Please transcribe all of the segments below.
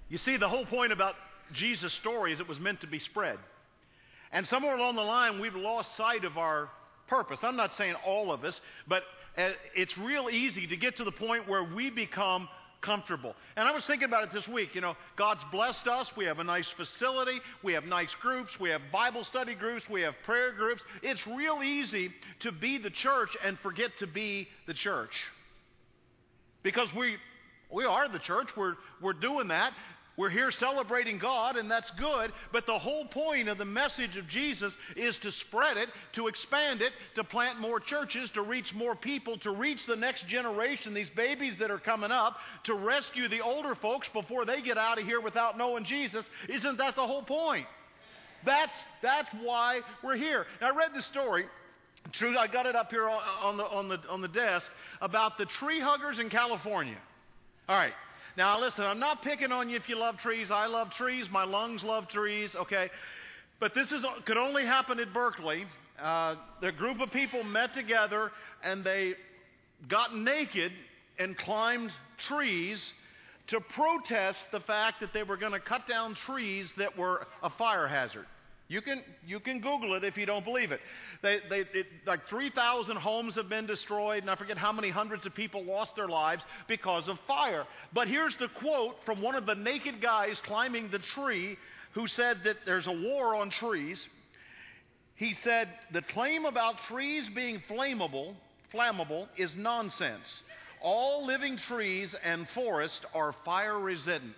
You see, the whole point about Jesus' story is it was meant to be spread. And somewhere along the line, we've lost sight of our purpose. I'm not saying all of us, but it's real easy to get to the point where we become comfortable. And I was thinking about it this week. You know, God's blessed us. We have a nice facility. We have nice groups. We have Bible study groups. We have prayer groups. It's real easy to be the church and forget to be the church. Because we are the church. We're doing that. We're here celebrating God, and that's good, but the whole point of the message of Jesus is to spread it, to expand it, to plant more churches, to reach more people, to reach the next generation, these babies that are coming up, to rescue the older folks before they get out of here without knowing Jesus. Isn't that the whole point? That's why we're here. Now, I read the story. True, I got it up here on the desk about the tree huggers in California. All right. Now, listen, I'm not picking on you if you love trees. I love trees. My lungs love trees, okay? But this could only happen at Berkeley. The group of people met together, and they got naked and climbed trees to protest the fact that they were going to cut down trees that were a fire hazard. You can Google it if you don't believe it. Like 3,000 homes have been destroyed, and I forget how many hundreds of people lost their lives because of fire. But here's the quote from one of the naked guys climbing the tree who said that there's a war on trees. He said, "The claim about trees being flammable is nonsense. All living trees and forests are fire resistant.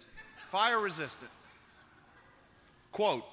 Quote.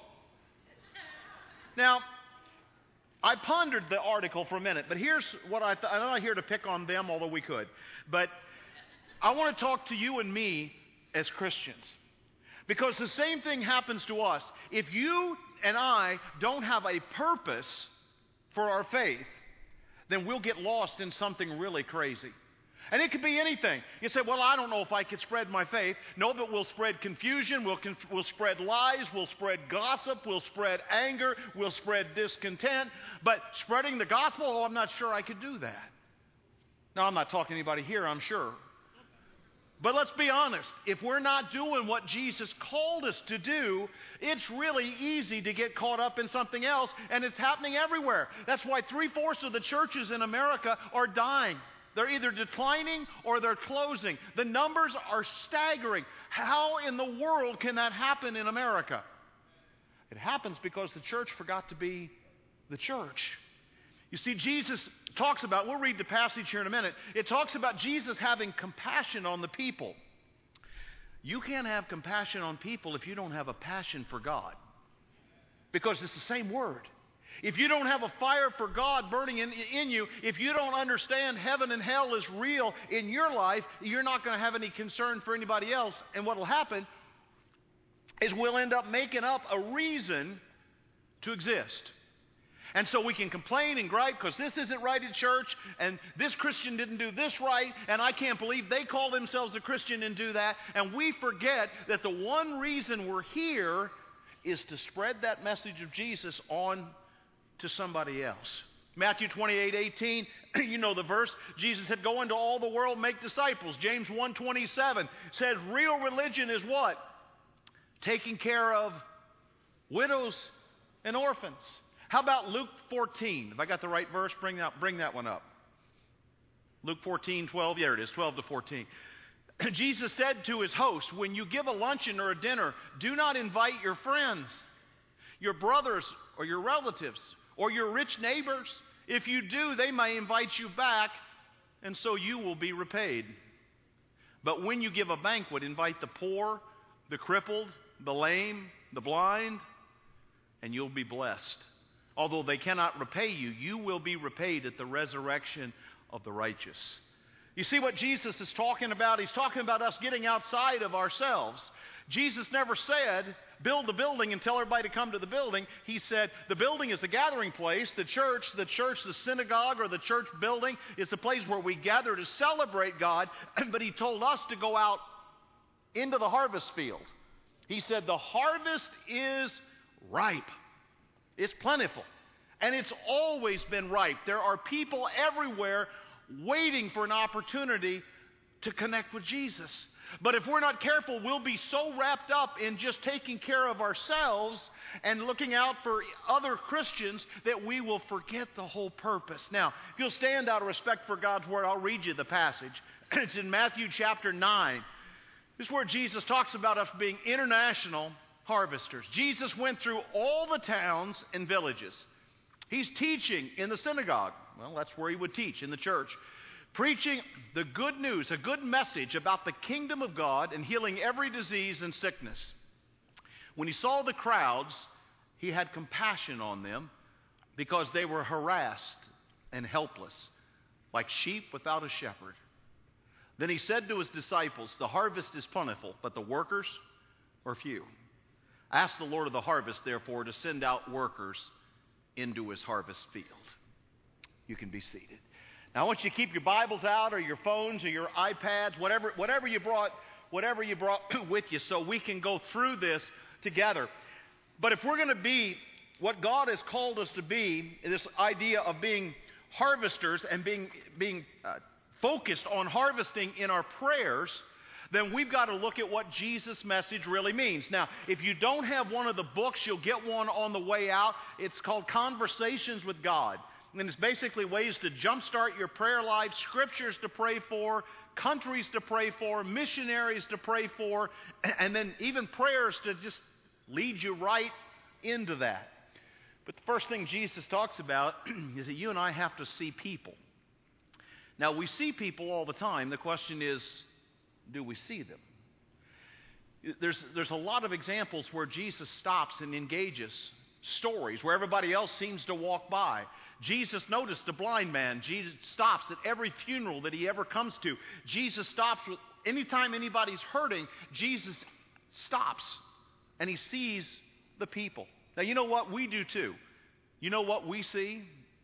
Now, I pondered the article for a minute, but here's what I'm not here to pick on them, although we could. But I want to talk to you and me as Christians. Because the same thing happens to us. If you and I don't have a purpose for our faith, then we'll get lost in something really crazy. And it could be anything. You say, well, I don't know if I could spread my faith. No, but we'll spread confusion. We'll spread lies. We'll spread gossip. We'll spread anger. We'll spread discontent. But spreading the gospel, oh, I'm not sure I could do that. Now, I'm not talking to anybody here, I'm sure. But let's be honest. If we're not doing what Jesus called us to do, it's really easy to get caught up in something else, and it's happening everywhere. That's why 3/4 of the churches in America are dying. They're either declining or they're closing. The numbers are staggering. How in the world can that happen in America? It happens because the church forgot to be the church. You see, Jesus talks about, we'll read the passage here in a minute, it talks about Jesus having compassion on the people. You can't have compassion on people if you don't have a passion for God. Because it's the same word. If you don't have a fire for God burning in you, if you don't understand heaven and hell is real in your life, you're not going to have any concern for anybody else. And what will happen is we'll end up making up a reason to exist. And so we can complain and gripe because this isn't right at church, and this Christian didn't do this right, and I can't believe they call themselves a Christian and do that. And we forget that the one reason we're here is to spread that message of Jesus on to somebody else. Matthew 28:18, you know the verse. Jesus said, go into all the world, make disciples. James 1:27 says real religion is what? Taking care of widows and orphans. How about Luke 14? If I got the right verse, bring that one up. Luke 14:12, there it is, 12 to 14. Jesus said to his host, when you give a luncheon or a dinner, do not invite your friends, your brothers or your relatives, or your rich neighbors. If you do, they may invite you back, and so you will be repaid. But when you give a banquet, invite the poor, the crippled, the lame, the blind, and you'll be blessed. Although they cannot repay you, you will be repaid at the resurrection of the righteous. You see what Jesus is talking about? He's talking about us getting outside of ourselves. Jesus never said, build the building and tell everybody to come to the building. He said, the building is the gathering place. The church, the synagogue, or the church building is the place where we gather to celebrate God. But he told us to go out into the harvest field. He said, the harvest is ripe. It's plentiful. And it's always been ripe. There are people everywhere waiting for an opportunity to connect with Jesus. But if we're not careful, we'll be so wrapped up in just taking care of ourselves and looking out for other Christians that we will forget the whole purpose. Now, if you'll stand out of respect for God's Word, I'll read you the passage. It's in Matthew chapter 9. This is where Jesus talks about us being international harvesters. Jesus went through all the towns and villages. He's teaching in the synagogue. Well, that's where he would teach, in the church. Preaching the good news, a good message about the kingdom of God and healing every disease and sickness. When he saw the crowds, he had compassion on them because they were harassed and helpless, like sheep without a shepherd. Then he said to his disciples, "The harvest is plentiful, but the workers are few. Ask the Lord of the harvest, therefore, to send out workers into his harvest field." You can be seated. Now, I want you to keep your Bibles out, or your phones, or your iPads, whatever you brought with you, so we can go through this together. But if we're going to be what God has called us to be, this idea of being harvesters and being focused on harvesting in our prayers, then we've got to look at what Jesus' message really means. Now, if you don't have one of the books, you'll get one on the way out. It's called Conversations with God. And it's basically ways to jumpstart your prayer life, scriptures to pray for, countries to pray for, missionaries to pray for, and then even prayers to just lead you right into that. But the first thing Jesus talks about is that you and I have to see people. Now, we see people all the time. The question is, do we see them? There's a lot of examples where Jesus stops and engages stories where everybody else seems to walk by. Jesus noticed a blind man. Jesus stops at every funeral that he ever comes to. Jesus stops anytime anybody's hurting. Jesus stops and he sees the people. Now, you know what? We do too. You know what we see?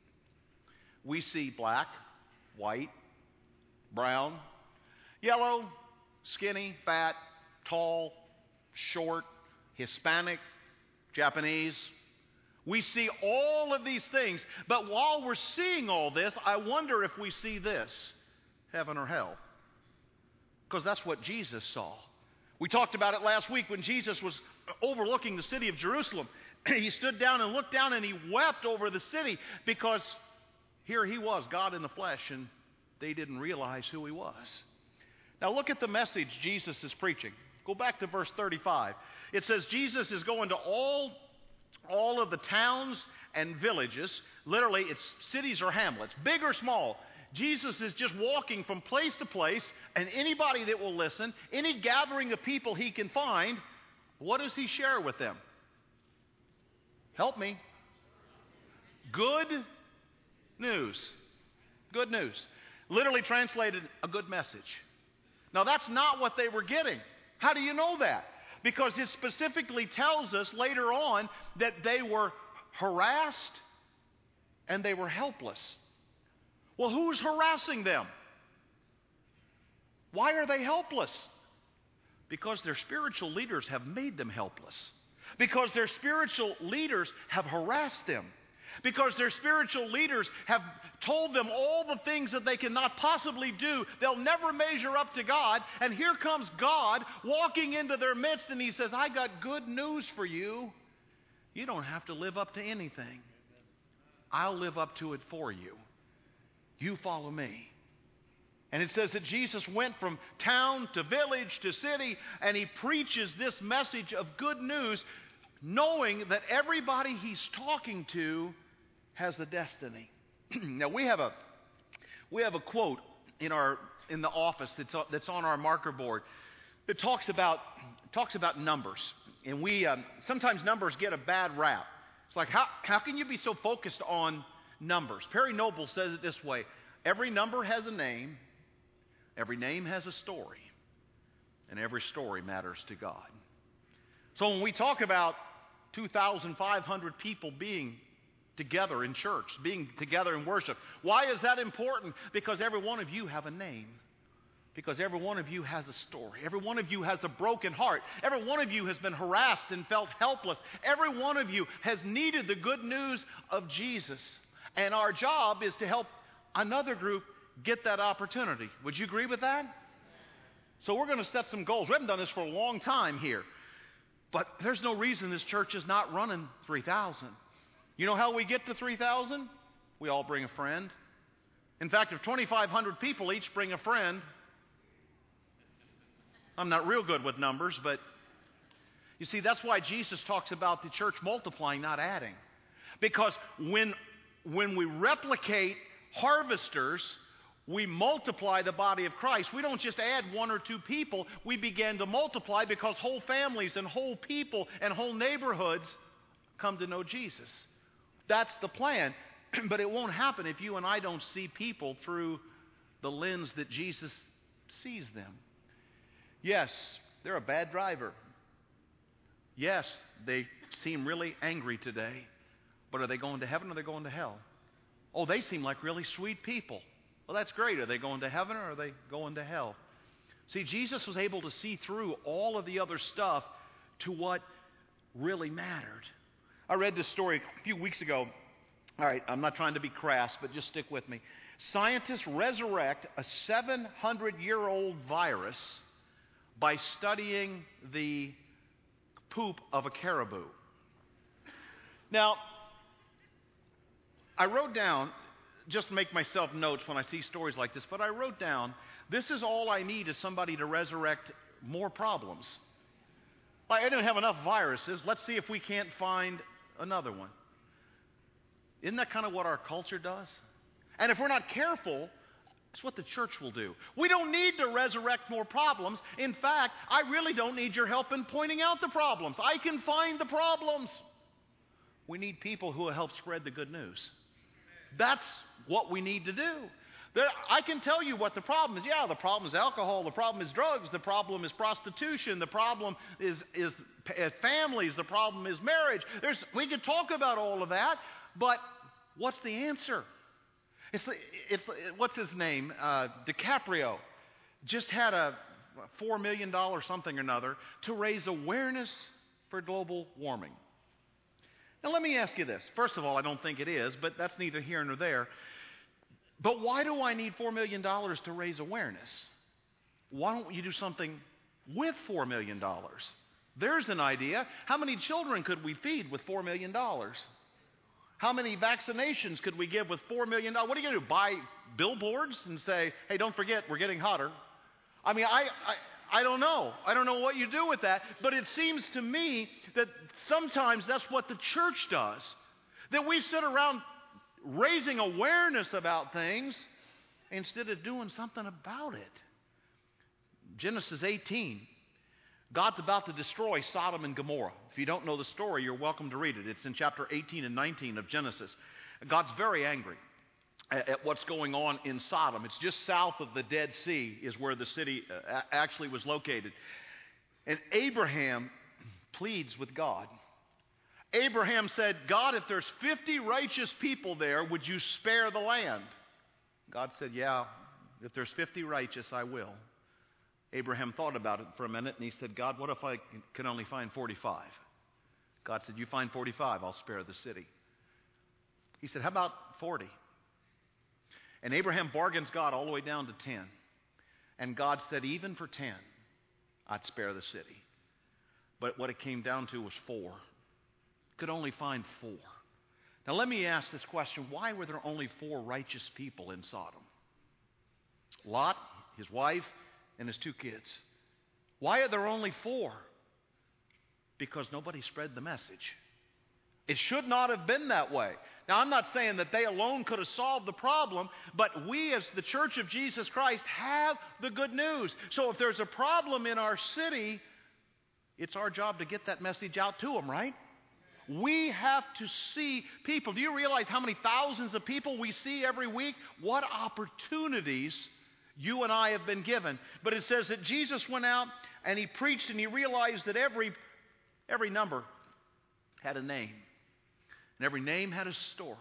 We see black, white, brown, yellow, skinny, fat, tall, short, Hispanic, Japanese. We see all of these things, but while we're seeing all this, I wonder if we see this, heaven or hell, because that's what Jesus saw. We talked about it last week when Jesus was overlooking the city of Jerusalem. He stood down and looked down and he wept over the city because here he was, God in the flesh, and they didn't realize who he was. Now look at the message Jesus is preaching. Go back to verse 35. It says Jesus is going to all of the towns and villages. Literally, it's cities or hamlets, big or small. Jesus is just walking from place to place, and anybody that will listen, any gathering of people he can find, what does he share with them? Help me. Good news. Good news. Literally translated, a good message. Now, that's not what they were getting. How do you know that? Because it specifically tells us later on that they were harassed and they were helpless. Well, who's harassing them? Why are they helpless? Because their spiritual leaders have made them helpless. Because their spiritual leaders have harassed them. Because their spiritual leaders have told them all the things that they cannot possibly do. They'll never measure up to God. And here comes God walking into their midst, and he says, I got good news for you. You don't have to live up to anything. I'll live up to it for you. You follow me. And it says that Jesus went from town to village to city, and he preaches this message of good news, knowing that everybody he's talking to has a destiny. Now we have a quote in the office that's on our marker board that talks about numbers, and we sometimes numbers get a bad rap. It's like how can you be so focused on numbers? Perry Noble says it this way: every number has a name, every name has a story, and every story matters to God. So when we talk about 2,500 people being together in church, being together in worship, why is that important? Because every one of you have a name. Because every one of you has a story. Every one of you has a broken heart. Every one of you has been harassed and felt helpless. Every one of you has needed the good news of Jesus. And our job is to help another group get that opportunity. Would you agree with that? So we're going to set some goals. We haven't done this for a long time here. But there's no reason this church is not running 3,000. You know how we get to 3,000? We all bring a friend. In fact, if 2,500 people each bring a friend, I'm not real good with numbers, but you see, that's why Jesus talks about the church multiplying, not adding. Because when we replicate harvesters, we multiply the body of Christ. We don't just add one or two people. We begin to multiply because whole families and whole people and whole neighborhoods come to know Jesus. That's the plan. But it won't happen if you and I don't see people through the lens that Jesus sees them. Yes, they're a bad driver. Yes, they seem really angry today. But are they going to heaven or are they going to hell? Oh, they seem like really sweet people. Well, that's great. Are they going to heaven or are they going to hell? See, Jesus was able to see through all of the other stuff to what really mattered. I read this story a few weeks ago. All right, I'm not trying to be crass, but just stick with me. Scientists resurrect a 700-year-old virus by studying the poop of a caribou. Now, I wrote down, just to make myself notes when I see stories like this, but I wrote down, this is all I need is somebody to resurrect more problems. Like, I don't have enough viruses. Let's see if we can't find another one. Isn't that kind of what our culture does? And if we're not careful, that's what the church will do. We don't need to resurrect more problems. In fact, I really don't need your help in pointing out the problems. I can find the problems. We need people who will help spread the good news. That's what we need to do. I can tell you what the problem is. Yeah, the problem is alcohol. The problem is drugs. The problem is prostitution. The problem is families. The problem is marriage. We can talk about all of that, but what's the answer? What's his name? DiCaprio just had a $4 million something or another to raise awareness for global warming. Now, let me ask you this. First of all, I don't think it is, but that's neither here nor there. But why do I need $4 million to raise awareness? Why don't you do something with $4 million? There's an idea. How many children could we feed with $4 million? How many vaccinations could we give with $4 million? What are you going to do? Buy billboards and say, hey, don't forget, we're getting hotter? I mean, I don't know. I don't know what you do with that. But it seems to me that sometimes that's what the church does. That we sit around raising awareness about things instead of doing something about it. Genesis 18. God's about to destroy Sodom and Gomorrah. If you don't know the story, you're welcome to read it. It's in chapter 18 and 19 of Genesis. God's very angry at what's going on in Sodom. It's just south of the Dead Sea is where the city actually was located. And Abraham pleads with God. Abraham said, God, if there's 50 righteous people there, would you spare the land? God said, yeah, if there's 50 righteous, I will. Abraham thought about it for a minute, and he said, God, what if I can only find 45? God said, you find 45, I'll spare the city. He said, how about 40? And Abraham bargains God all the way down to 10. And God said, even for 10, I'd spare the city. But what it came down to was 4. Could only find 4. Now let me ask this question. Why were there only 4 righteous people in Sodom? Lot, his wife, and his 2 kids. Why are there only 4? Because nobody spread the message. It should not have been that way. Now, I'm not saying that they alone could have solved the problem, but we as the Church of Jesus Christ have the good news. So if there's a problem in our city, it's our job to get that message out to them, right? We have to see people. Do you realize how many thousands of people we see every week? What opportunities you and I have been given. But it says that Jesus went out and he preached and he realized that every number had a name. And every name had a story.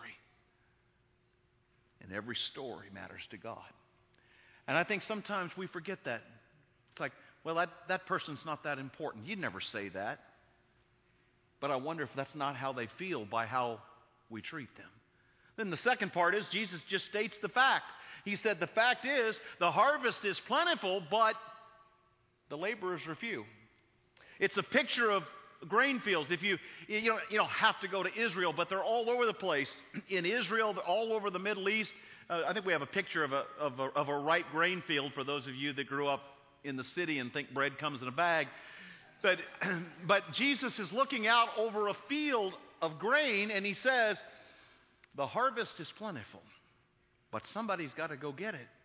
And every story matters to God. And I think sometimes we forget that. It's like, well, that person's not that important. You'd never say that. But I wonder if that's not how they feel by how we treat them. Then the second part is Jesus just states the fact. He said the fact is the harvest is plentiful, but the laborers are few. It's a picture of grain fields. If you don't have to go to Israel, but they're all over the place. In Israel, they're all over the Middle East. I think we have a picture of a ripe grain field for those of you that grew up in the city and think bread comes in a bag. But Jesus is looking out over a field of grain, and he says, the harvest is plentiful, but somebody's got to go get it.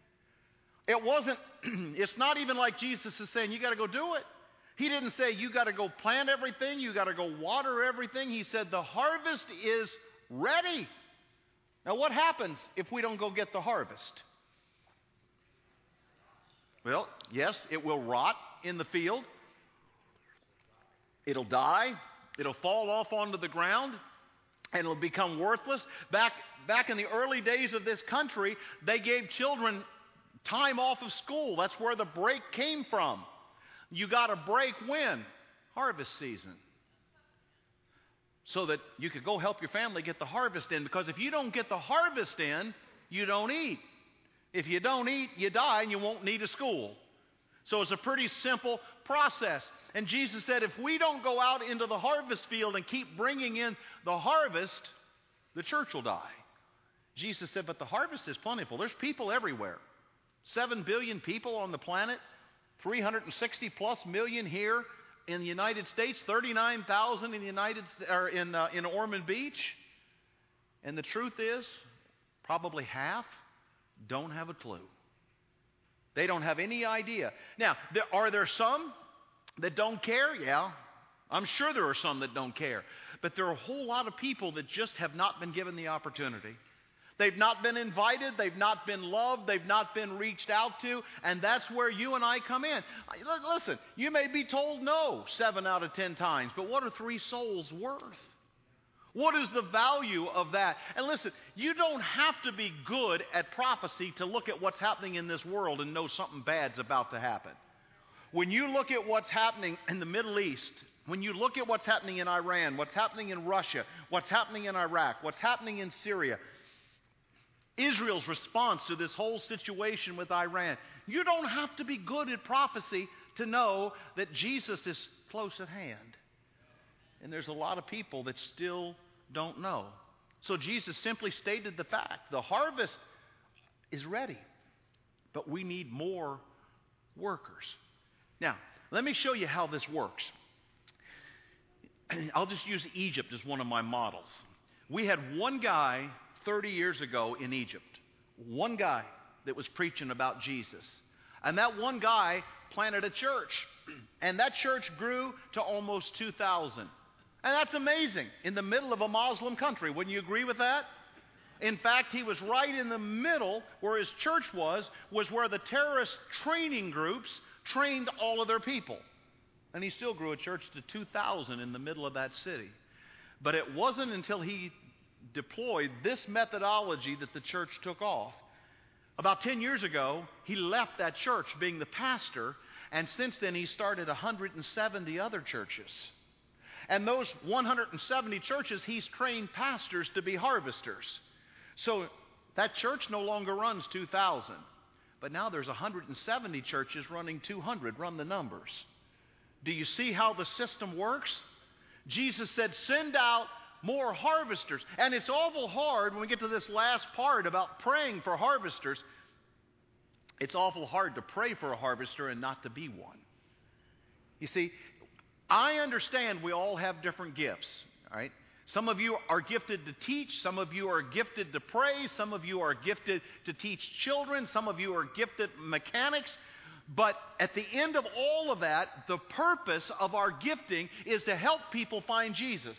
It's not even like Jesus is saying, you got to go do it. He didn't say, you got to go plant everything, you got to go water everything. He said, the harvest is ready. Now, what happens if we don't go get the harvest? Well, yes, it will rot in the field. It'll die. It'll fall off onto the ground, and it'll become worthless. Back in the early days of this country, they gave children time off of school. That's where the break came from. You got a break when? Harvest season. So that you could go help your family get the harvest in. Because if you don't get the harvest in, you don't eat. If you don't eat, you die and you won't need a school. So it's a pretty simple process. And Jesus said, if we don't go out into the harvest field and keep bringing in the harvest, the church will die. Jesus said, but the harvest is plentiful. There's people everywhere. 7 billion people on the planet, 360 plus million here in the United States, 39,000 in Ormond Beach. And the truth is, probably half don't have a clue. They don't have any idea. Now, are there some that don't care? Yeah, I'm sure there are some that don't care. But there are a whole lot of people that just have not been given the opportunity. They've not been invited. They've not been loved. They've not been reached out to. And that's where you and I come in. Listen, you may be told no 7 out of 10 times, but what are 3 souls worth? What is the value of that? And listen, you don't have to be good at prophecy to look at what's happening in this world and know something bad's about to happen. When you look at what's happening in the Middle East, when you look at what's happening in Iran, what's happening in Russia, what's happening in Iraq, what's happening in Syria, Israel's response to this whole situation with Iran, you don't have to be good at prophecy to know that Jesus is close at hand. And there's a lot of people that still don't know. So Jesus simply stated the fact. The harvest is ready, but we need more workers. Now, let me show you how this works. I'll just use Egypt as one of my models. We had one guy 30 years ago in Egypt. One guy that was preaching about Jesus. And that one guy planted a church. And that church grew to almost 2,000. And that's amazing in the middle of a Muslim country. Wouldn't you agree with that? In fact, he was right in the middle where his church was where the terrorist training groups trained all of their people. And he still grew a church to 2,000 in the middle of that city. But it wasn't until he deployed this methodology that the church took off. About 10 years ago, he left that church being the pastor, and since then he started 170 other churches. And those 170 churches, he's trained pastors to be harvesters. So that church no longer runs 2,000. But now there's 170 churches running 200. Run the numbers. Do you see how the system works? Jesus said, send out more harvesters. And it's awful hard when we get to this last part about praying for harvesters. It's awful hard to pray for a harvester and not to be one. You see, I understand we all have different gifts, all right? Some of you are gifted to teach. Some of you are gifted to pray. Some of you are gifted to teach children. Some of you are gifted mechanics. But at the end of all of that, the purpose of our gifting is to help people find Jesus.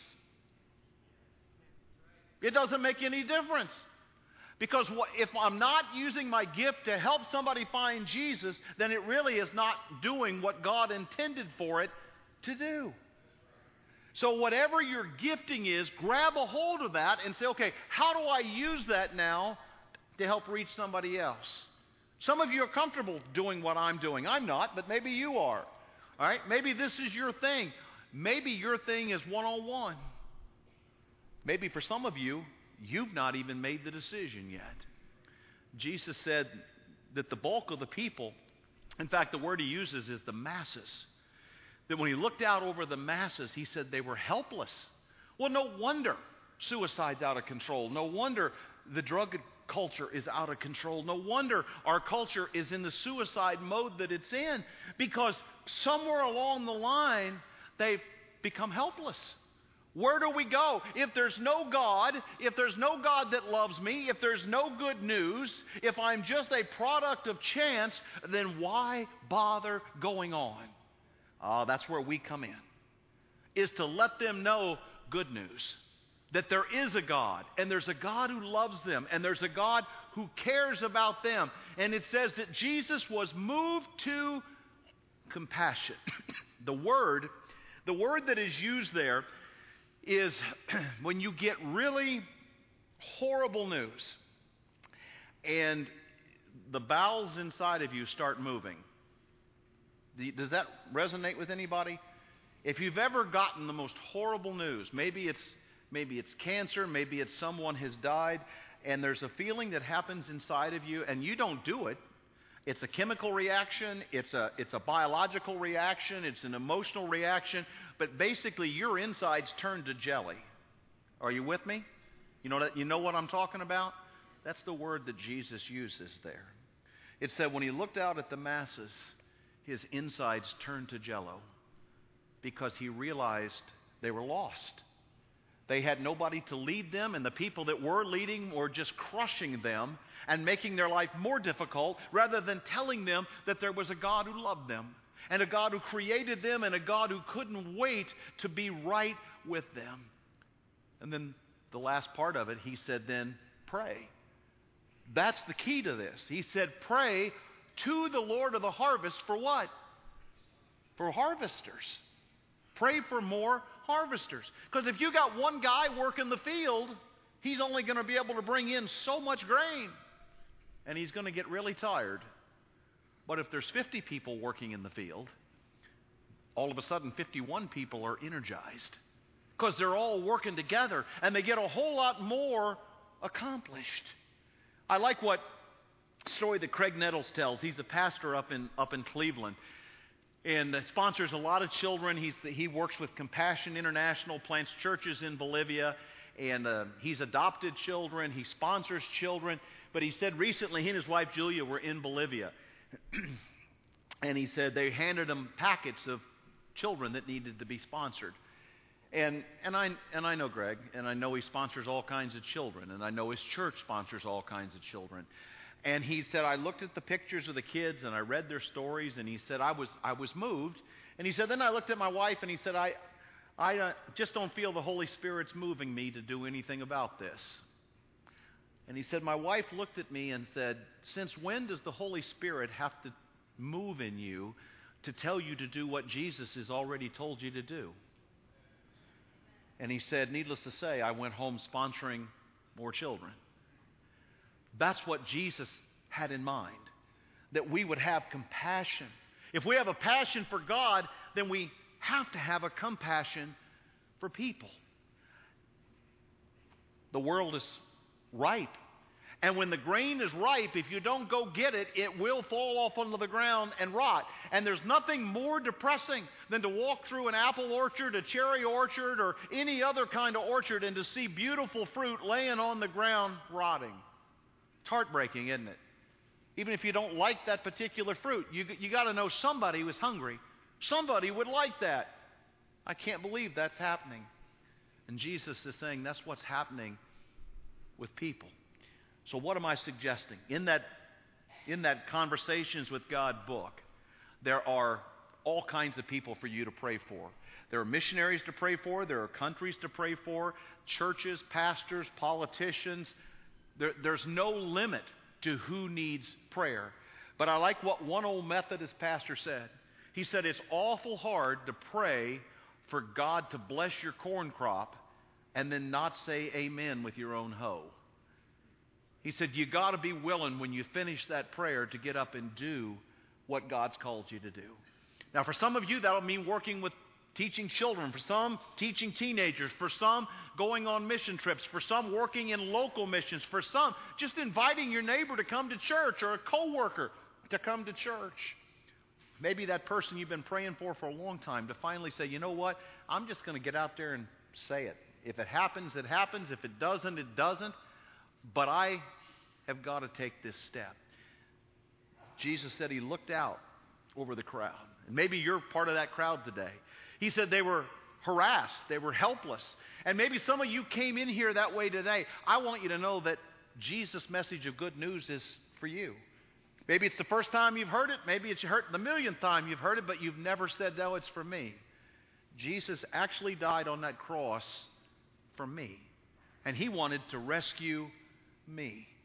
It doesn't make any difference. Because if I'm not using my gift to help somebody find Jesus, then it really is not doing what God intended for it to do. So whatever your gifting is, grab a hold of that and say, okay, how do I use that now to help reach somebody else? Some of you are comfortable doing what I'm doing. I'm not, but maybe you are. All right? Maybe this is your thing. Maybe your thing is one-on-one. Maybe for some of you, you've not even made the decision yet. Jesus said that the bulk of the people In fact, the word he uses is the masses. That when he looked out over the masses, he said they were helpless. Well, no wonder suicide's out of control. No wonder the drug culture is out of control. No wonder our culture is in the suicide mode that it's in, because somewhere along the line, they've become helpless. Where do we go? If there's no God that loves me, if there's no good news, if I'm just a product of chance, then why bother going on? That's where we come in, is to let them know good news. That there is a God, and there's a God who loves them, and there's a God who cares about them. And it says that Jesus was moved to compassion. The word that is used there is when you get really horrible news, and the bowels inside of you start moving. Does that resonate with anybody? If you've ever gotten the most horrible news, maybe it's cancer, maybe it's someone has died, and there's a feeling that happens inside of you, and you don't do it. It's a chemical reaction, it's a biological reaction, it's an emotional reaction, but basically your insides turn to jelly. Are you with me? You know what I'm talking about? That's the word that Jesus uses there. It said when he looked out at the masses, his insides turned to jello because he realized they were lost. They had nobody to lead them, and the people that were leading were just crushing them and making their life more difficult rather than telling them that there was a God who loved them and a God who created them and a God who couldn't wait to be right with them. And then the last part of it, he said, then pray. That's the key to this. He said, pray to the Lord of the harvest for what? For harvesters. Pray for more harvesters. Because if you got one guy working the field, he's only going to be able to bring in so much grain. And he's going to get really tired. But if there's 50 people working in the field, all of a sudden 51 people are energized. Because they're all working together and they get a whole lot more accomplished. I like what story that Craig Nettles tells. He's a pastor up in Cleveland. And sponsors a lot of children. He works with Compassion International, plants churches in Bolivia, and he's adopted children. He sponsors children. But he said recently he and his wife Julia were in Bolivia, and he said they handed him packets of children that needed to be sponsored. And I know Greg, and I know he sponsors all kinds of children, and I know his church sponsors all kinds of children. And he said, I looked at the pictures of the kids and I read their stories, and he said, I was moved. And he said, then I looked at my wife and he said, I just don't feel the Holy Spirit's moving me to do anything about this. And he said, my wife looked at me and said, since when does the Holy Spirit have to move in you to tell you to do what Jesus has already told you to do? And he said, needless to say, I went home sponsoring more children. That's what Jesus had in mind, that we would have compassion. If we have a passion for God, then we have to have a compassion for people. The world is ripe. And when the grain is ripe, if you don't go get it, it will fall off onto the ground and rot. And there's nothing more depressing than to walk through an apple orchard, a cherry orchard, or any other kind of orchard and to see beautiful fruit laying on the ground rotting. It's heartbreaking, isn't it? Even if you don't like that particular fruit, you got to know somebody was hungry. Somebody would like that. I can't believe that's happening. And Jesus is saying that's what's happening with people. So what am I suggesting? In that Conversations with God book, there are all kinds of people for you to pray for. There are missionaries to pray for. There are countries to pray for. Churches, pastors, politicians. There's no limit to who needs prayer. But I like what one old Methodist pastor said. He said, it's awful hard to pray for God to bless your corn crop and then not say amen with your own hoe. He said, you got to be willing when you finish that prayer to get up and do what God's called you to do. Now, for some of you, that'll mean working with teaching children, for some teaching teenagers, for some going on mission trips, for some working in local missions, for some just inviting your neighbor to come to church or a coworker to come to church. Maybe that person you've been praying for a long time to finally say, you know what, I'm just going to get out there and say it. If it happens, it happens. If it doesn't, it doesn't. But I have got to take this step. Jesus said he looked out over the crowd. And maybe you're part of that crowd today. He said they were harassed. They were helpless. And maybe some of you came in here that way today. I want you to know that Jesus' message of good news is for you. Maybe it's the first time you've heard it. Maybe it's the millionth time you've heard it, but you've never said, no, it's for me. Jesus actually died on that cross for me. And he wanted to rescue me.